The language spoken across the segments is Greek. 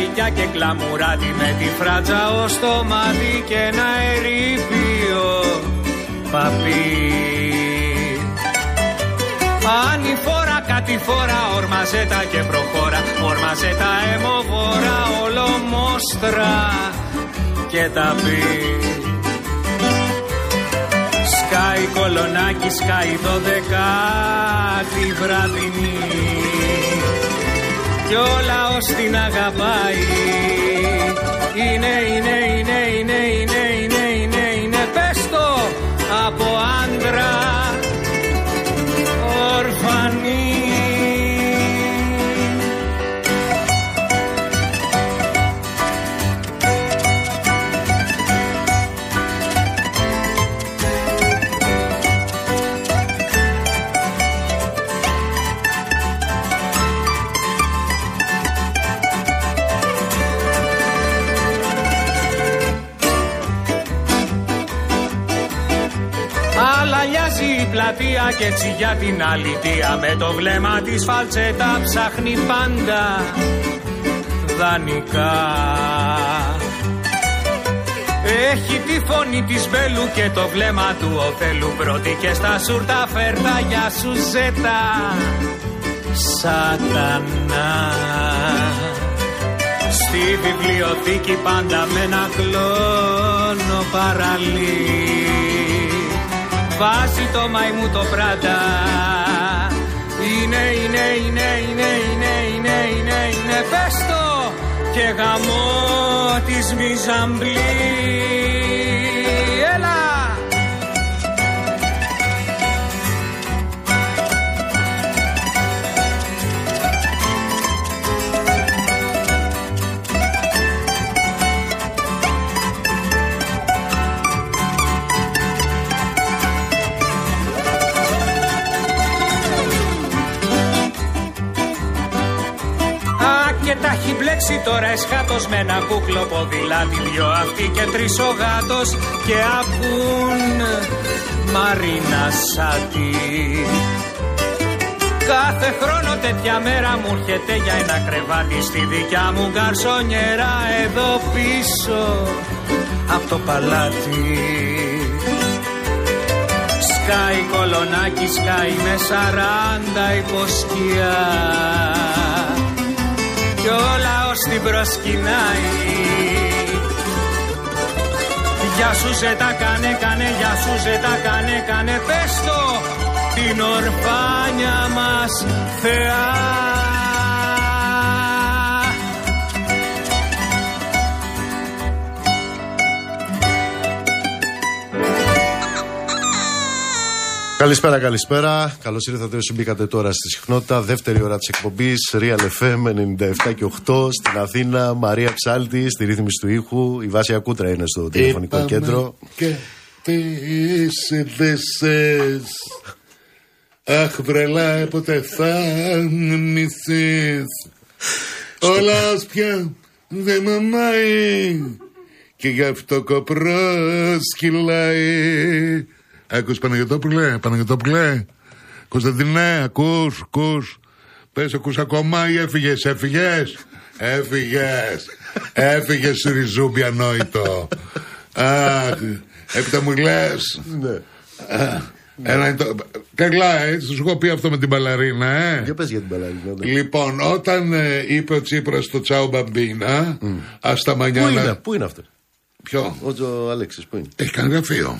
ηλιά και κλαμουράτη, με τη φράτσα ως το μάτι και ένα ερείπιο παπί. Ανηφόρα, κατηφόρα, ορμαζέτα και προχώρα, ορμαζέτα αιμοβόρα, ολομόστρα και τα πει. Σκάει κολονάκι, σκάει 12η βραδινή κι ο λαός την αγαπάει. Είναι πες το από άντρα ορφανή. Αλαλιάζει η πλατεία και έτσι για την αλητεία, με το βλέμμα της φαλτσέτα ψάχνει πάντα δανεικά. Έχει τη φωνή της Μπέλου και το βλέμμα του Οθέλου, πρώτη και στα σούρτα φέρτα για Σουζέτα σατανά. Στη βιβλιοθήκη πάντα με ένα κλόνο παραλύ, βάζει το μαϊμού το πράτα. Είναι πες το και γαμό της Μιζαμπλή. Έλα! Και τα έχει μπλέξει τώρα εσχάτως με ένα κούκλο ποδηλάτι, δυο αυτοί και τρεις ο γάτος και ακούν Μαρίνα Σάτι. Κάθε χρόνο τέτοια μέρα μου έρχεται για ένα κρεβάτι στη δικιά μου γκαρσονιέρα εδώ πίσω από το παλάτι. Σκάει κολονάκι, σκάει με 40 υποσκιά κι ο λαός την προσκυνάει. Γεια σου ζέτα κάνε, γεια σου ζέτα κάνε, πες το την ορφάνια μας θεά. Καλησπέρα, καλησπέρα. Καλώς ήρθατε όσοι μπήκατε τώρα στη συχνότητα. Δεύτερη ώρα της εκπομπής Real FM 97 και 8 στην Αθήνα. Μαρία Ψάλτη στη ρύθμιση του ήχου. Η Βάσια Κούτρα είναι στο τηλεφωνικό κέντρο. Και τις δεσές. Αχ, βρελά, ποτέ θα μισείς. Όλα πια δεν μαμάει. Και γι' αυτό κοπρός κυλάει. Ακούς Παναγιωτόπουλε, Κωνσταντινέ, ακούς. Πες, ακούς ακόμα ή έφυγες ριζούμπι ανόητο. Αχ, έπειτα μου λες. Ναι. Καλά, έτσι σου έχω πει αυτό με την μπαλαρίνα, Για πες για την μπαλαρίνα. Λοιπόν, όταν είπε ο Τσίπρας στο Τσάου Μπαμπίνα, άστα μανιάνα. Πού είναι αυτό? Ποιο? Ο Αλέξης, πού είναι? Έχει κάνει γραφείο.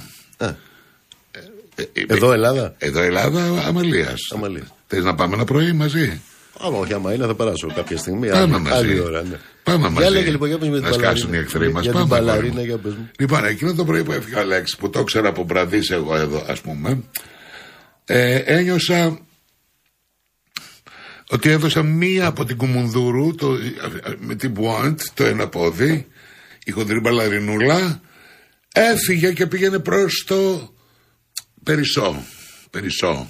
Εδώ Ελλάδα? Εδώ Ελλάδα, Αμαλίας. Θες να πάμε ένα πρωί μαζί? Όχι, άμα είναι θα περάσω κάποια στιγμή. Πάμε μαζί. Άλλη ώρα, ναι. Πάμε μαζί. Λέγε, λοιπόν, για πες με την να σκάσουν οι εχθροί μας. Για την μπαλαρίνα, για πες μου. Λοιπόν, εκείνο το πρωί που έφυγε ο Αλέξης, που το ήξερα από βραδύς εγώ εδώ, ας πούμε, ένιωσα ότι έδωσα μία από την Κουμουνδούρου με την Πουάντ, το ένα πόδι, η χοντρή μπαλαρινούλα, έφυγε και πήγαινε προς το Περισσό.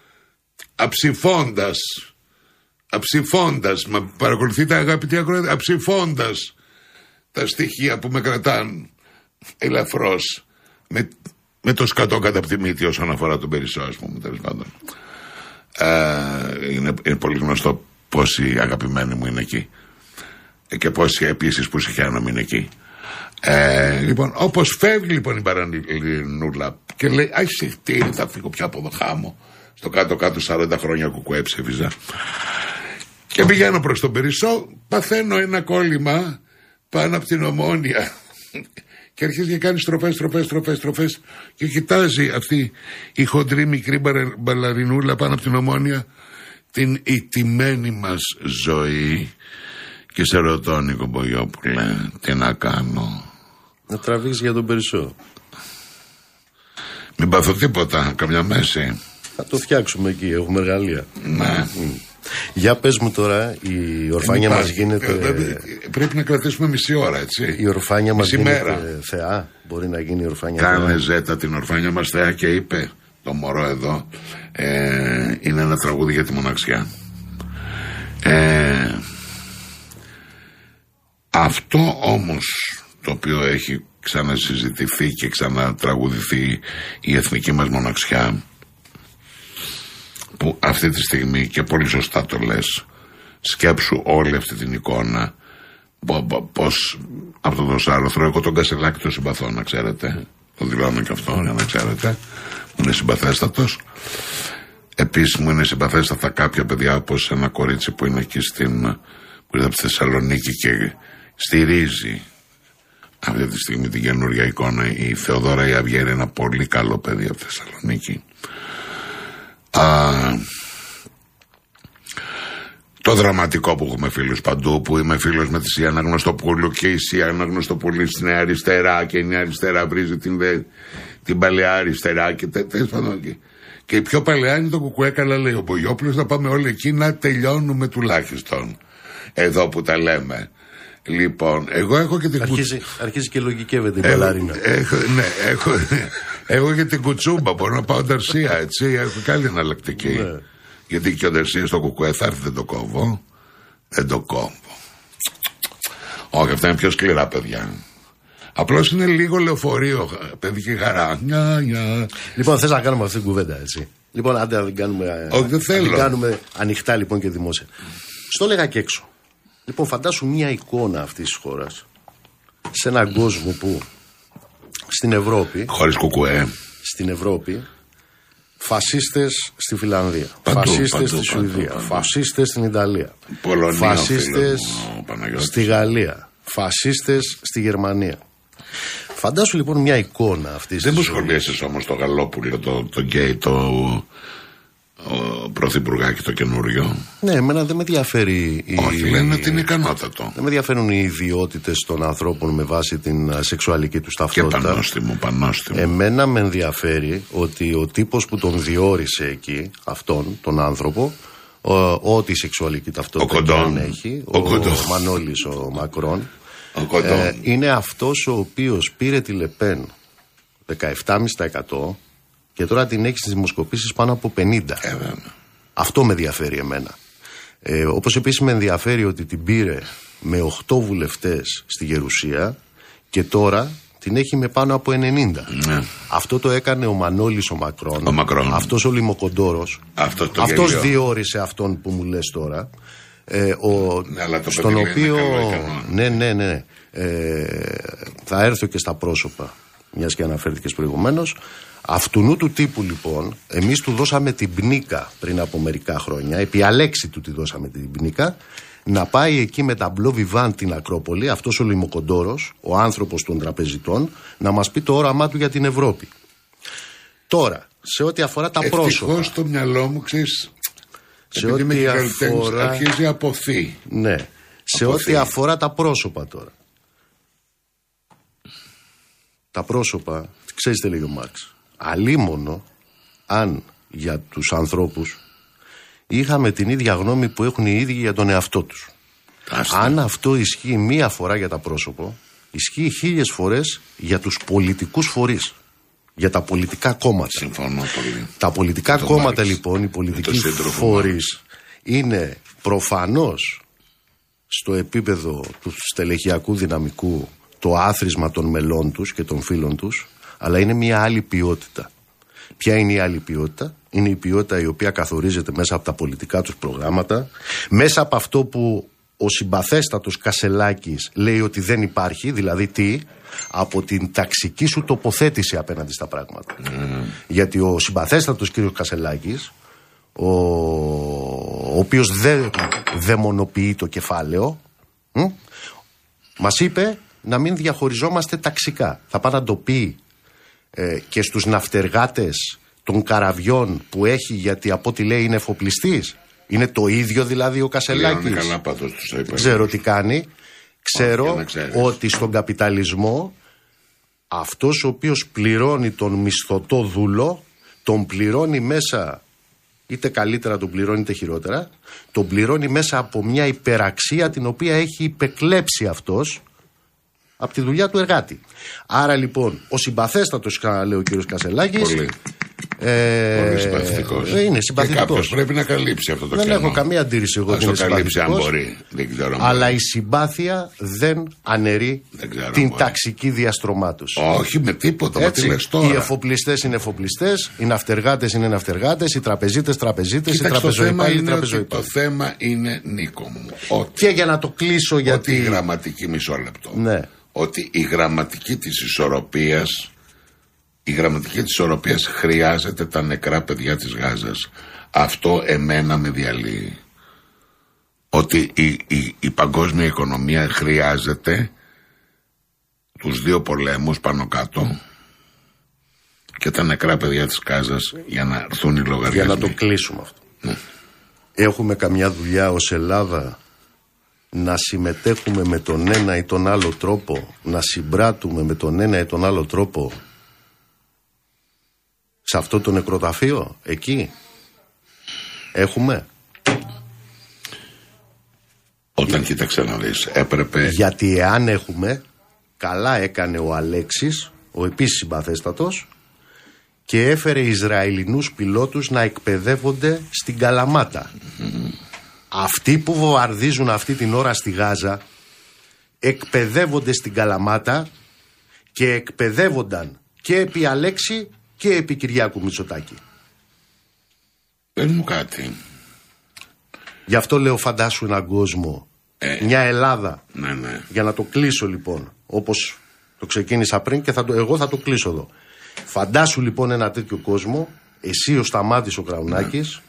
Αψηφώντας, μα παρακολουθείτε αγαπητοί ακροατές, αψηφώντας τα στοιχεία που με κρατάν ελαφρώς με το σκατό κατά από τη μύτη όσον αφορά τον Περισσό, ας πούμε, τέλος πάντων. Είναι πολύ γνωστό πόσοι αγαπημένοι μου είναι εκεί. Και πόσοι επίσης που συχαίνομαι είναι εκεί. Λοιπόν, όπως φεύγει λοιπόν η Μπαρανινούλα και λέει «Άχι, θα φύγω πια από εδώ, χάμω». Στο κάτω-κάτω 40 χρόνια κουκουέ ψήφιζα. Και πηγαίνω προς τον Περισσό, παθαίνω ένα κόλλημα πάνω από την Ομόνοια. Και αρχίζει και κάνει στροφές. Και κοιτάζει αυτή η χοντρή μικρή μπαλαρινούλα πάνω από την Ομόνοια την ηττημένη μας ζωή. Και σε ρωτώ, Νίκο Μπογιόπουλε, τι να κάνω? Να τραβήξεις για τον Περισσό. Μην πάθω τίποτα, καμιά μέση. Θα το φτιάξουμε εκεί, έχουμε εργαλεία. Ναι. Για πες μου τώρα, η ορφάνια μας γίνεται... Πρέπει να κρατήσουμε μισή ώρα, έτσι. Η ορφάνια μας γίνεται μέρα. θεά. Μπορεί να γίνει η ορφάνια Κάνε θεά. Ζέτα την ορφάνια μας θεά και είπε το μωρό εδώ είναι ένα τραγούδι για τη μοναξιά. Αυτό όμως το οποίο έχει ξανασυζητηθεί και ξανατραγουδηθεί η εθνική μας μοναξιά, που αυτή τη στιγμή, και πολύ σωστά το λες, σκέψου όλη αυτή την εικόνα, πως από το δοσάρθρο, εγώ τον Κασελάκη το συμπαθώ, να ξέρετε, το δηλώνω και αυτό, για να ξέρετε, μου είναι συμπαθέστατος. Επίσης μου είναι συμπαθέστατα κάποια παιδιά, όπως ένα κορίτσι που είναι εκεί που είναι από τη Θεσσαλονίκη και στηρίζει αυτή τη στιγμή την καινούργια εικόνα. Η Θεοδώρα η Αυγέρη, ένα πολύ καλό παιδί από τη Θεσσαλονίκη. Το δραματικό που έχουμε φίλους παντού, που είμαι φίλος με τη Σία Αναγνωστοπούλου και η Σία Αναγνωστοπούλου στην Νέα Αριστερά και η Νέα Αριστερά βρίζει την παλαιά αριστερά και και η πιο παλαιά είναι το κουκουέ, καλά λέει ο Μπογιόπουλος, να πάμε όλοι εκεί να τελειώνουμε τουλάχιστον. Εδώ που τα λέμε. Λοιπόν, εγώ έχω και την Αρχίζει και λογικεύεται η μπαλαρίνα. Έχω και την κουτσούμπα, μπορώ να πάω Νταρσία, έτσι, έχω καλή εναλλακτική. Ναι. Γιατί και ο Νταρσία στο κουκουέ θα έρθει, δεν το κόβω. Όχι, αυτά είναι πιο σκληρά παιδιά. Απλώς είναι λίγο λεωφορείο, παιδική χαρά. Λοιπόν, θες να κάνουμε αυτή την κουβέντα, έτσι? Λοιπόν, άντε να την κάνουμε. Όχι, δεν θέλω. Να την κάνουμε ανοιχτά λοιπόν και δημόσια. Στο λέγα και έξω. Λοιπόν, φαντάσου μια εικόνα αυτής της χώρας σε έναν κόσμο που στην Ευρώπη. Χωρίς κουκουέ. Στην Ευρώπη, φασίστες στη Φιλανδία, φασίστες στη Σουηδία, φασίστες στην Ιταλία, Πολωνία, φασίστες στη Γαλλία, φασίστες στη Γερμανία. Φαντάσου λοιπόν μια εικόνα αυτής. Δεν μου σχολίασες όμως το Γαλόπουλο, το γκέι, το πρωθυπουργάκι το καινούριο? Ναι, εμένα δεν με ενδιαφέρει. Όχι, λένε ότι είναι ικανότατο. Δεν με ενδιαφέρουν οι ιδιότητες των ανθρώπων με βάση την σεξουαλική τους ταυτότητα. Και πανόστιμο. Εμένα με ενδιαφέρει ότι ο τύπος που τον διόρισε εκεί, αυτόν τον άνθρωπο, ό,τι σεξουαλική ταυτότητα δεν έχει, ο Μανώλης ο Μακρόν, είναι αυτός ο οποίος πήρε τη Λεπέν 17,5% και τώρα την έχει στις δημοσκοπήσεις πάνω από 50%. Αυτό με ενδιαφέρει εμένα. Όπως επίσης με ενδιαφέρει ότι την πήρε με 8 βουλευτές στη Γερουσία και τώρα την έχει με πάνω από 90. Ναι. Αυτό το έκανε ο Μανώλης ο Μακρόν. Αυτός ο Λιμοκοντόρος. Αυτός διόρισε αυτόν που μου λες τώρα. Στον οποίο ναι. Θα έρθω και στα πρόσωπα, μιας και αναφέρθηκες προηγουμένως. Αυτουνού του τύπου λοιπόν, εμείς του δώσαμε την πνίκα πριν από μερικά χρόνια, επί αλέξη του τη δώσαμε την πνίκα, να πάει εκεί με τα μπλο βιβάν την Ακρόπολη, αυτός ο Λιμοκοντόρος, ο άνθρωπος των τραπεζιτών, να μας πει το όραμά του για την Ευρώπη. Τώρα, σε ό,τι αφορά τα πρόσωπα. Ευτυχώς στο μυαλό μου, ξέρεις, σε ό,τι αφορά. Αρχίζει αποθεί. Ναι. Σε ό,τι αφορά τα πρόσωπα τώρα. Τα πρόσωπα, ξέρεις τι λέει ο Μάρξ. Αλίμονο αν για τους ανθρώπους είχαμε την ίδια γνώμη που έχουν οι ίδιοι για τον εαυτό τους. Αν αυτό ισχύει μία φορά για τα πρόσωπα, ισχύει 1000 φορές για τους πολιτικούς φορείς. Για τα πολιτικά κόμματα. Συμφωνώ πολύ. Τα πολιτικά κόμματα λοιπόν, οι πολιτικοί φορείς είναι προφανώς στο επίπεδο του στελεχειακού δυναμικού το άθροισμα των μελών τους και των φίλων τους, αλλά είναι μια άλλη ποιότητα. Ποια είναι η άλλη ποιότητα? Είναι η ποιότητα η οποία καθορίζεται μέσα από τα πολιτικά τους προγράμματα, μέσα από αυτό που ο συμπαθέστατος Κασελάκης λέει ότι δεν υπάρχει, δηλαδή τι, από την ταξική σου τοποθέτηση απέναντι στα πράγματα. Γιατί ο συμπαθέστατος κύριος Κασελάκης, ο οποίος δεν δαιμονοποιεί το κεφάλαιο, μας είπε να μην διαχωριζόμαστε ταξικά. Θα πάει να το πει και στους ναυτεργάτες των καραβιών που έχει, γιατί από ό,τι λέει είναι εφοπλιστής. Είναι το ίδιο δηλαδή ο Κασελάκης. Ξέρω τι κάνει. Ξέρω ότι στον καπιταλισμό αυτός ο οποίος πληρώνει τον μισθωτό δούλο, τον πληρώνει μέσα, είτε καλύτερα τον πληρώνει είτε χειρότερα, τον πληρώνει μέσα από μια υπεραξία την οποία έχει υπεκλέψει αυτός από τη δουλειά του εργάτη. Άρα λοιπόν ο συμπαθέστατος, λέει ο κύριος Κασελάκης, πολύ συμπαθητικός. Είναι συμπαθητικός. Και κάποιος πρέπει να καλύψει αυτό το κενό. Δεν έχω καμία αντίρρηση εγώ ότι είναι συμπαθητικός. Αν μπορεί. Δεν ξέρω. Αλλά η συμπάθεια δεν αναιρεί την ταξική διαστρωμάτωση. Όχι με τίποτα. Έτσι, τι λες τώρα. Οι εφοπλιστές είναι εφοπλιστές, οι ναυτεργάτες είναι ναυτεργάτες, οι τραπεζίτες τραπεζίτες, οι τραπεζοϊπάλληλοι τραπεζοϊπάλληλοι. Το θέμα είναι, Νίκο μου, και για να το κλείσω, γιατί η γραμματική, μισό λεπτό. Ναι. Ότι η γραμματική της ισορροπίας χρειάζεται τα νεκρά παιδιά της Γάζας. Αυτό εμένα με διαλύει. Ότι η παγκόσμια οικονομία χρειάζεται τους δύο πολέμους πάνω κάτω και τα νεκρά παιδιά της Γάζας για να έρθουν οι λογαριασμοί. Για να το κλείσουμε αυτό. Ναι. Έχουμε καμιά δουλειά ως Ελλάδα να συμμετέχουμε με τον ένα ή τον άλλο τρόπο, να συμπράττουμε με τον ένα ή τον άλλο τρόπο σε αυτό το νεκροταφείο, εκεί έχουμε. Όταν κοίταξε να δεις, έπρεπε. Γιατί εάν έχουμε, καλά έκανε ο Αλέξης, ο επίσης συμπαθέστατος, και έφερε Ισραηλινούς πιλότους να εκπαιδεύονται στην Καλαμάτα. Αυτοί που βομβαρδίζουν αυτή την ώρα στη Γάζα εκπαιδεύονται στην Καλαμάτα και εκπαιδεύονταν και επί Αλέξη και επί Κυριάκου Μητσοτάκη. Πες μου κάτι. Γι' αυτό λέω, φαντάσου έναν κόσμο, μια Ελλάδα. Ναι. Για να το κλείσω λοιπόν, όπως το ξεκίνησα πριν και εγώ θα το κλείσω εδώ. Φαντάσου λοιπόν ένα τέτοιο κόσμο, εσύ ο Σταμάτης ο Κραουνάκης,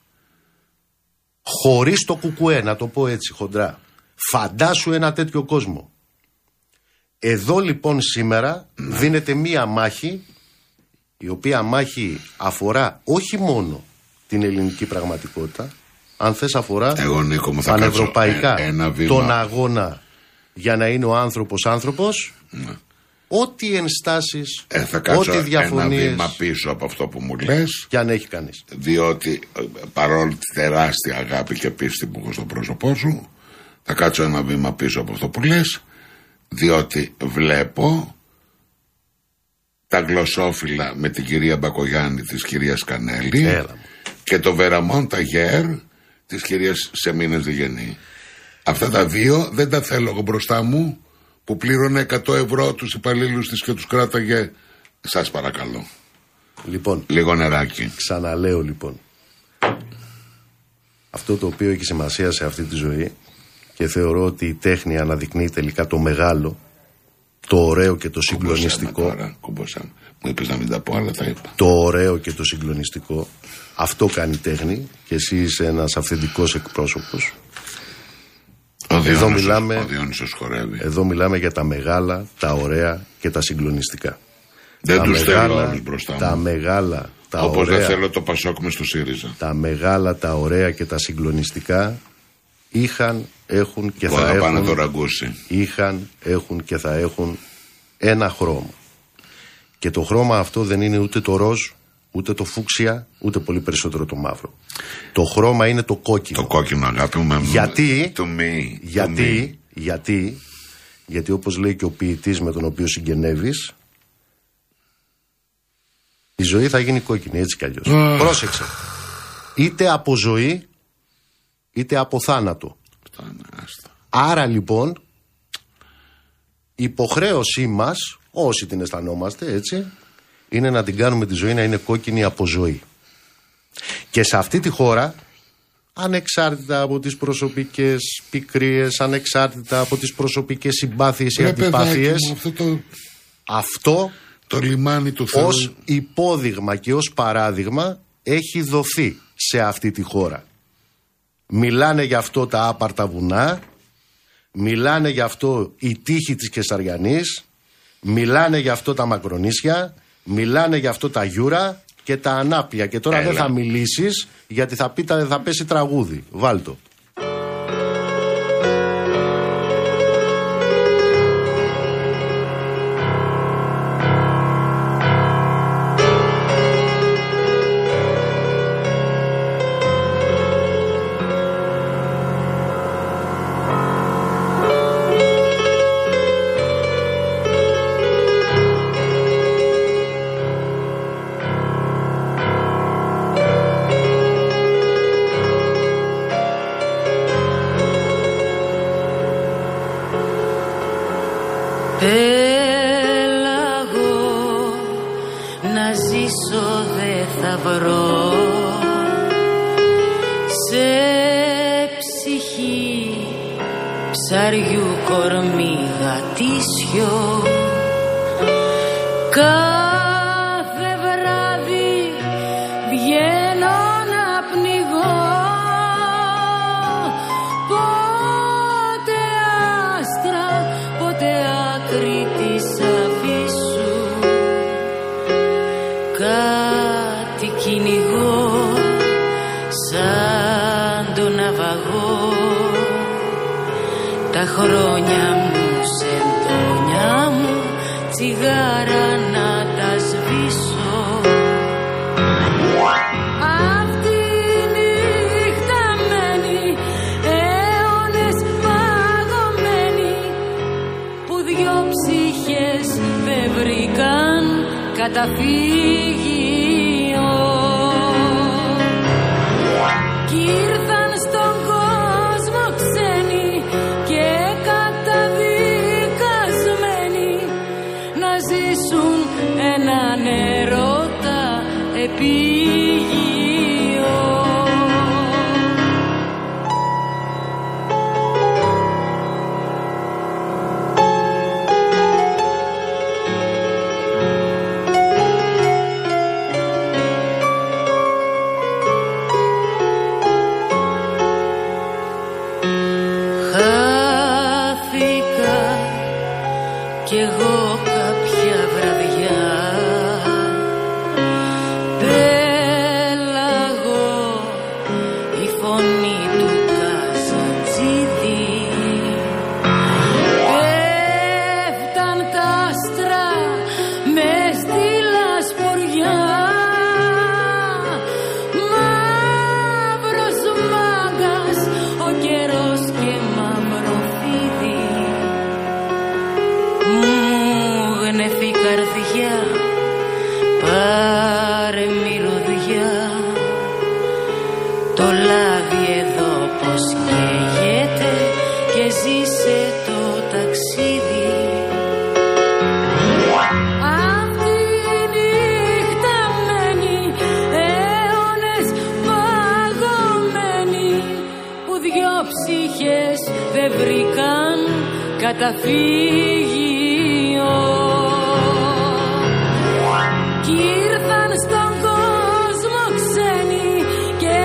χωρίς το κουκουέ, να το πω έτσι χοντρά. Φαντάσου ένα τέτοιο κόσμο. Εδώ λοιπόν σήμερα δίνεται μία μάχη, η οποία μάχη αφορά όχι μόνο την ελληνική πραγματικότητα, αν θες αφορά πανευρωπαϊκά τον αγώνα για να είναι ο άνθρωπος άνθρωπος. Ό,τι ενστάσεις, ό,τι διαφωνίες, ένα βήμα πίσω από αυτό που μου λες, κι αν έχει κανείς. Διότι παρόλη τη τεράστια αγάπη και πίστη που έχω στο πρόσωπό σου, θα κάτσω ένα βήμα πίσω από αυτό που λες, διότι βλέπω τα γλωσσόφυλλα με την κυρία Μπακογιάννη της κυρίας Κανέλη και το Βεραμόν Ταγέρ της κυρίας Σεμίνες Διγενή. Αυτά τα δύο δεν τα θέλω εγώ μπροστά μου, που πλήρωνε 100 ευρώ τους υπαλλήλους της και τους κράταγε. Σας παρακαλώ. Λοιπόν, λίγο νεράκι. Ξαναλέω λοιπόν, αυτό το οποίο έχει σημασία σε αυτή τη ζωή, και θεωρώ ότι η τέχνη αναδεικνύει τελικά το μεγάλο, το ωραίο και το συγκλονιστικό. Κουμποσάμε. Μου είπες να μην τα πω, αλλά τα είπα. Το ωραίο και το συγκλονιστικό, αυτό κάνει τέχνη, και εσύ είσαι ένας αυθεντικός εκπρόσωπος. Εδώ μιλάμε για τα μεγάλα, τα ωραία και τα συγκλονιστικά. Δεν τους θέλω όλους μπροστά μου. Τα μεγάλα, τα όπως ωραία. Δεν θέλω το Πασόκ μες στο ΣΥΡΙΖΑ. Τα μεγάλα, τα ωραία και τα συγκλονιστικά είχαν, έχουν και θα έχουν. Πάνε το ραγκούσι. Είχαν, έχουν και θα έχουν ένα χρώμα. Και το χρώμα αυτό δεν είναι ούτε το ροζ, ούτε το φούξια, ούτε πολύ περισσότερο το μαύρο. Το χρώμα είναι το κόκκινο. Το κόκκινο, αγάπη μου. Γιατί όπως λέει και ο ποιητής με τον οποίο συγγενεύεις, η ζωή θα γίνει κόκκινη, έτσι κι αλλιώς. Πρόσεξε. Είτε από ζωή, είτε από θάνατο. Άρα λοιπόν, η υποχρέωσή μας, όσοι την αισθανόμαστε, έτσι, είναι να την κάνουμε τη ζωή να είναι κόκκινη από ζωή. Και σε αυτή τη χώρα, ανεξάρτητα από τις προσωπικές πικρίες, ανεξάρτητα από τις προσωπικές συμπάθειες ή αντιπάθειες, αυτό το λιμάνι του Θεού ως υπόδειγμα και ως παράδειγμα έχει δοθεί σε αυτή τη χώρα. Μιλάνε γι' αυτό τα άπαρτα βουνά, μιλάνε γι' αυτό η τύχη της Κεσαριανής, μιλάνε γι' αυτό τα Μακρονήσια, μιλάνε γι' αυτό τα Γιούρα και τα Ανάπια. Και τώρα δεν θα μιλήσεις γιατί θα πέσει τραγούδι. Βάλτο. ψαριού κορμί γατήσιο. Κάθε βράδυ βγαίνω να πνιγώ, πότε άστρα, πότε άκρη της αφήσου. Κάτι κυνηγώ σαν τον ναυαγό, τα χρόνια μου σε εντόνια μου τσιγάρα να τα σβήσω. Αυτή η νύχτα μένει αιώνες παγωμένη, που δυο ψυχές δεν βρήκαν καταφύγιο. Κι ήρθαν στον κόσμο ξένοι και καταδικασμένοι να ζήσουν έναν έρωτα επίγειο. Κι εγώ κάποια βραδιά πέλαγω η φωνή του Καζατζίδη. Πέφταν τα άστρα μες στη λασποριά, μαύρος μάγκας ο καιρός και μαύρο φίδι. Γνεθεί καρδιά, πάρε μυρωδιά, το λάδι εδώ πως καίγεται και ζήσε το ταξίδι. Αυτή η νύχτα μένει αιώνες παγωμένη, που δυο ψυχές δεν βρήκαν καταφύγιο. Κι ήρθαν στον κόσμο ξένοι και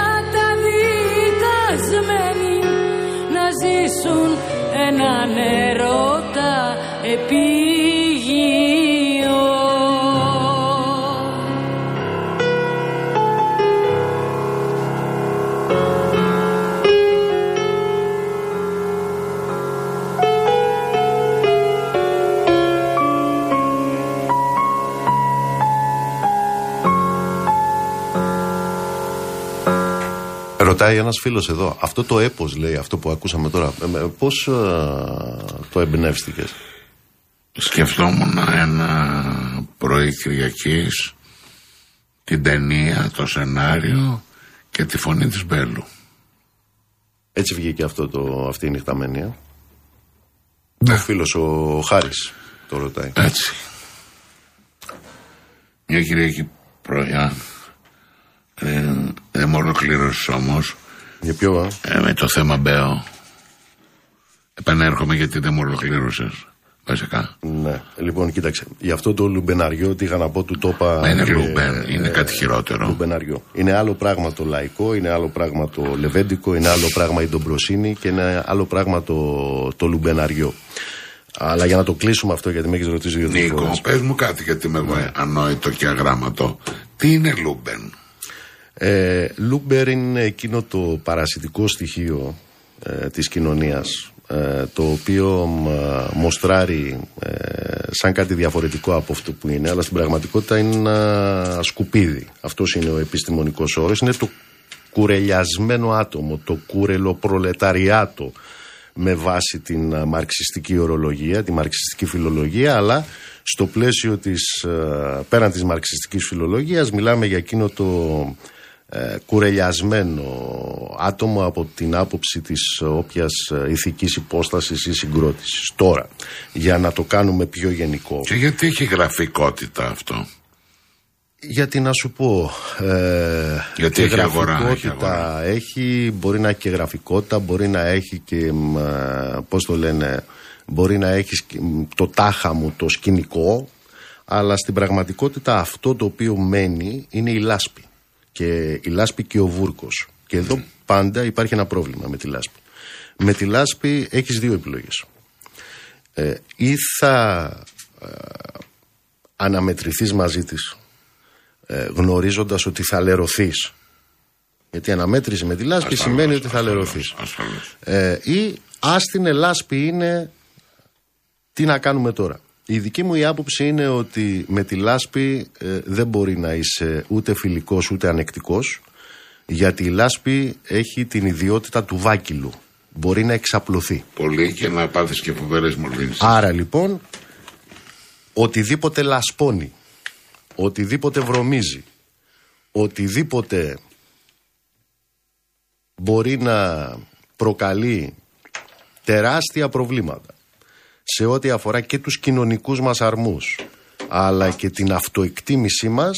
καταδικασμένοι να ζήσουν έναν έρωτα επίγειο. Ρωτάει ένας φίλος εδώ, αυτό το έπος, λέει, αυτό που ακούσαμε τώρα, πώς το εμπνεύστηκες? Σκεφτόμουν ένα πρωί Κυριακής την ταινία, το σενάριο και τη φωνή της Μπέλου. Έτσι βγήκε αυτή η νυχταμένη. Ναι. Ο φίλος ο Χάρης το ρωτάει. Έτσι. Μια Κυριακή πρωιά, δεν μου ολοκλήρωσες όμως, Για ποιο, με το θέμα Μπέο. Επανέρχομαι γιατί δεν μου ολοκλήρωσες. Βασικά. Ναι. Λοιπόν, κοίταξε. Γι' αυτό το λουμπεναριό, τι είχα να πω, του το είπα. Είναι λουμπεν, είναι κάτι χειρότερο. Λουμπεναριό. Είναι άλλο πράγμα το λαϊκό, είναι άλλο πράγμα το λεβέντικο, είναι άλλο πράγμα η ντομπροσίνη και είναι άλλο πράγμα το λουμπεναριό. Αλλά για να το κλείσουμε αυτό, γιατί με έχεις ρωτήσει δύο φορές. Νίκο, πες μου κάτι, γιατί είμαι εγώ ανόητο και αγράμματο. Τι είναι λούμπεν? Λούμπερ είναι εκείνο το παρασιτικό στοιχείο της κοινωνίας, το οποίο μοστράρει σαν κάτι διαφορετικό από αυτό που είναι, αλλά στην πραγματικότητα είναι ένα σκουπίδι. Αυτός είναι ο επιστημονικός όρος. Είναι το κουρελιασμένο άτομο, το κουρελοπρολεταριάτο, με βάση την μαρξιστική ορολογία, τη μαρξιστική φιλολογία, αλλά στο πλαίσιο της, πέραν της μαρξιστικής φιλολογίας, μιλάμε για εκείνο το κουρελιασμένο άτομο από την άποψη της όποιας ηθικής υπόστασης ή συγκρότησης. Τώρα, για να το κάνουμε πιο γενικό. Και γιατί έχει γραφικότητα αυτό? Γιατί να σου πω, γιατί έχει γραφικότητα έχει, μπορεί να έχει και γραφικότητα, μπορεί να έχει και, πώς το λένε, μπορεί να έχει το τάχα μου, το σκηνικό, αλλά στην πραγματικότητα αυτό το οποίο μένει είναι η λάσπη. Και η λάσπη και ο βούρκος. Και εδώ πάντα υπάρχει ένα πρόβλημα με τη λάσπη. Με τη λάσπη έχεις δύο επιλογές. Ή θα αναμετρηθείς μαζί της, γνωρίζοντας ότι θα λερωθείς. Γιατί αναμέτρηση με τη λάσπη σημαίνει ότι θα λερωθείς. Ή άστινε λάσπη είναι, τι να κάνουμε τώρα. Η δική μου η άποψη είναι ότι με τη λάσπη δεν μπορεί να είσαι ούτε φιλικός ούτε ανεκτικός, γιατί η λάσπη έχει την ιδιότητα του βάκυλου. Μπορεί να εξαπλωθεί. Πολύ και να πάθεις και φοβερές μολύνσεις. Άρα λοιπόν, οτιδήποτε λασπώνει, οτιδήποτε βρωμίζει, οτιδήποτε μπορεί να προκαλεί τεράστια προβλήματα σε ό,τι αφορά και τους κοινωνικούς μας αρμούς, αλλά και την αυτοεκτίμησή μας,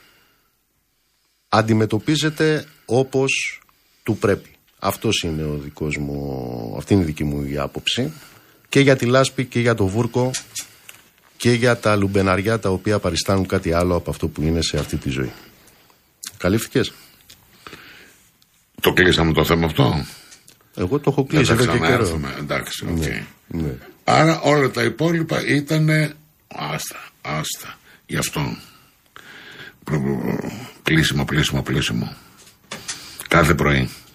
αντιμετωπίζεται όπως του πρέπει. Αυτός είναι ο δικός μου, αυτή είναι η δική μου η άποψη, και για τη λάσπη και για το βούρκο και για τα λουμπεναριά, τα οποία παριστάνουν κάτι άλλο από αυτό που είναι σε αυτή τη ζωή. Καλύφθηκες? Το κλείσαμε το θέμα αυτό? Εγώ το έχω κλείσει εδώ και καιρό. Εντάξει, οκ. Ναι, ναι. Άρα όλα τα υπόλοιπα ήτανε άστα. Γι' αυτό κλείσιμο. Κάθε πρωί.